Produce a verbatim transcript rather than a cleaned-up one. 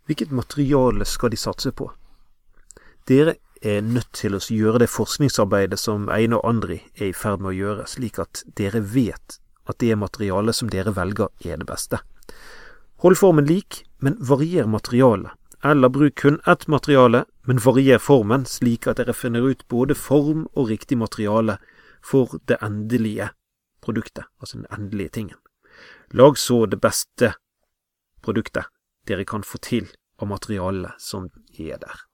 Hvilket materiale skal de satse på? Dere er nødt til å gjøre det forskningsarbeidet som Einar og Andri er i ferd med å gjøre, slik at dere vet at det materialet som dere velger er det beste. Hold formen lik, men varier materialet. Eller bruk kun ett materiale, men varier formen slik at dere finner ut både form og riktig materiale for det endelige produktet, altså den endelige tingen. Lag så det beste produktet dere kan få til av materialene som er der.